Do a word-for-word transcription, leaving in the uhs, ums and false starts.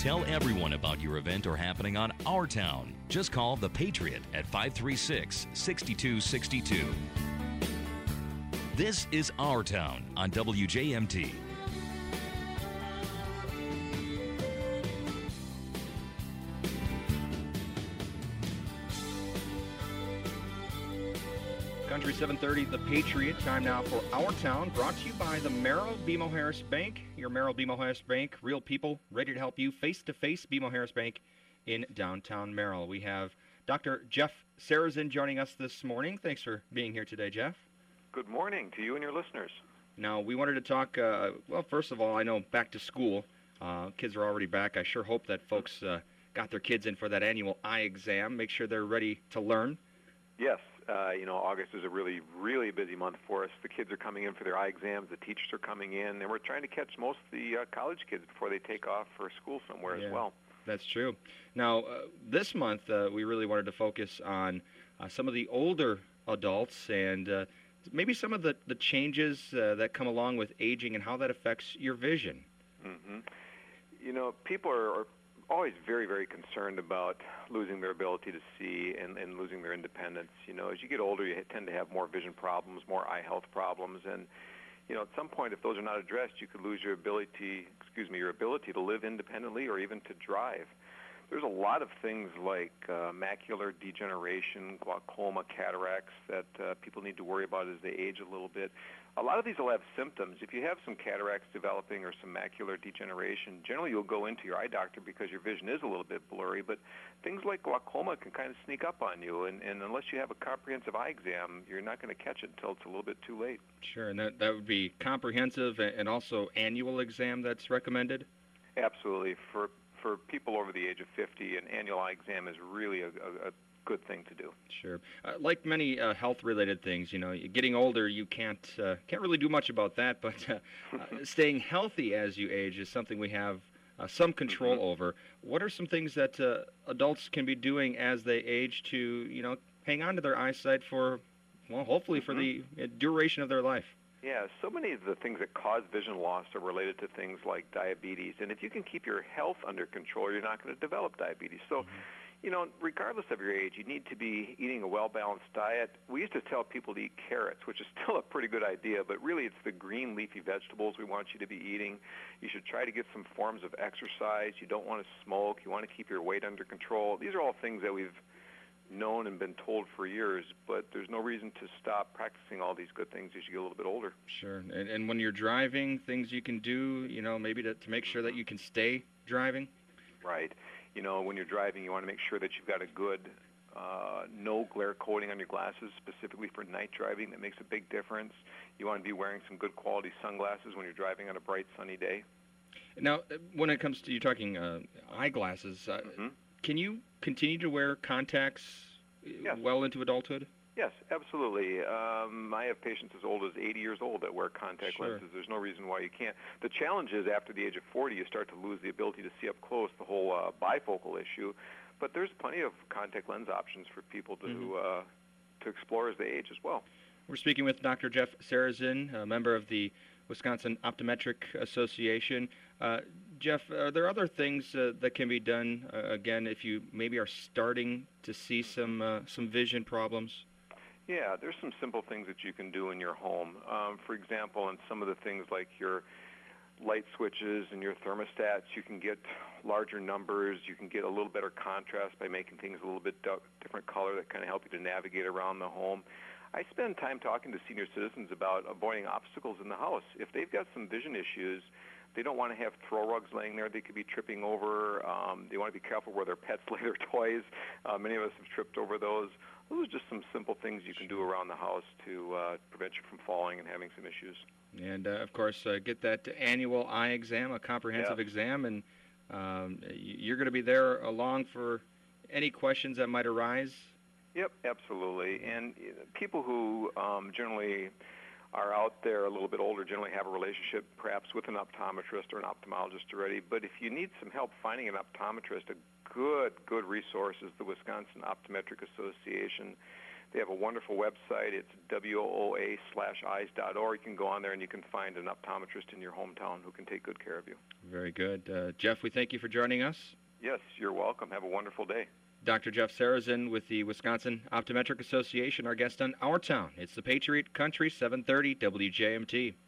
Tell everyone about your event or happening on Our Town. Just call The Patriot at five three six, six two six two. This is Our Town on W J M T. Country seven thirty, The Patriot. Time now for Our Town, brought to you by the Merrill BMO Harris Bank. Your Merrill BMO Harris Bank, real people, ready to help you face-to-face. BMO Harris Bank in downtown Merrill. We have Doctor Jeff Sarazin joining us this morning. Thanks for being here today, Jeff. Good morning to you and your listeners. Now, we wanted to talk, uh, well, first of all, I know back to school. Uh, kids are already back. I sure hope that folks uh, got their kids in for that annual eye exam. Make sure they're ready to learn. Yes. Uh, you know, August is a really, really busy month for us. The kids are coming in for their eye exams. The teachers are coming in. And we're trying to catch most of the uh, college kids before they take off for school somewhere yeah, as well. That's true. Now, uh, this month, uh, we really wanted to focus on uh, some of the older adults and uh, maybe some of the, the changes uh, that come along with aging and how that affects your vision. Mm-hmm. You know, people are... are always very, very concerned about losing their ability to see and, and losing their independence. You know, as you get older, you tend to have more vision problems, more eye health problems, and, you know, at some point, if those are not addressed, you could lose your ability, excuse me, your ability to live independently or even to drive. There's a lot of things like uh, macular degeneration, glaucoma, cataracts that uh, people need to worry about as they age a little bit. A lot of these will have symptoms. If you have some cataracts developing or some macular degeneration, generally you'll go into your eye doctor because your vision is a little bit blurry, but things like glaucoma can kind of sneak up on you, and, and unless you have a comprehensive eye exam, you're not going to catch it until it's a little bit too late. Sure, and that, that would be comprehensive and also annual exam that's recommended? Absolutely. For For people over the age of fifty, an annual eye exam is really a, a, a good thing to do. Sure. Uh, like many uh, health-related things, you know, getting older, you can't uh, can't really do much about that, but uh, uh, staying healthy as you age is something we have uh, some control mm-hmm. over. What are some things that uh, adults can be doing as they age to, you know, hang on to their eyesight for, well, hopefully mm-hmm. for the duration of their life? Yeah, so many of the things that cause vision loss are related to things like diabetes. And if you can keep your health under control, you're not going to develop diabetes. So, mm-hmm. you know, regardless of your age, you need to be eating a well-balanced diet. We used to tell people to eat carrots, which is still a pretty good idea, but really it's the green leafy vegetables we want you to be eating. You should try to get some forms of exercise. You don't want to smoke. You want to keep your weight under control. These are all things that we've known and been told for years, but there's no reason to stop practicing all these good things as you get a little bit older. Sure. And, and when you're driving, things you can do, you know, maybe to, to make sure that you can stay driving? Right. You know, when you're driving, you want to make sure that you've got a good uh, no glare coating on your glasses, specifically for night driving. That makes a big difference. You want to be wearing some good quality sunglasses when you're driving on a bright, sunny day. Now, when it comes to, you're talking uh, eyeglasses, uh, mm-hmm. can you continue to wear contacts yes. well into adulthood? Yes, absolutely. Um, I have patients as old as eighty years old that wear contact sure. lenses. There's no reason why you can't. The challenge is after the age of forty, you start to lose the ability to see up close, the whole uh, bifocal issue. But there's plenty of contact lens options for people to mm-hmm. uh, to explore as they age as well. We're speaking with Doctor Jeff Sarazin, a member of the Wisconsin Optometric Association. Uh, Jeff, are there other things uh, that can be done, uh, again, if you maybe are starting to see some uh, some vision problems? Yeah, there's some simple things that you can do in your home. Um, for example, in some of the things like your light switches and your thermostats, you can get larger numbers. You can get a little better contrast by making things a little bit d- different color that kind of help you to navigate around the home. I spend time talking to senior citizens about avoiding obstacles in the house. If they've got some vision issues, they don't want to have throw rugs laying there they could be tripping over. Um, they want to be careful where their pets lay their toys. Uh, many of us have tripped over those. Those are just some simple things you can do around the house to uh, prevent you from falling and having some issues. And, uh, of course, uh, get that annual eye exam, a comprehensive yeah. exam, and um, you're going to be there along for any questions that might arise? Yep, absolutely. And people who um, generally are out there a little bit older generally have a relationship perhaps with an optometrist or an ophthalmologist already. But if you need some help finding an optometrist, a good, good resource is the Wisconsin Optometric Association. They have a wonderful website. It's W O O A slash eyes dot org. You can go on there and you can find an optometrist in your hometown who can take good care of you. Very good. Uh, Jeff, we thank you for joining us. Yes, you're welcome. Have a wonderful day. Doctor Jeff Sarazin with the Wisconsin Optometric Association, our guest on Our Town. It's the Patriot Country, seven thirty W J M T.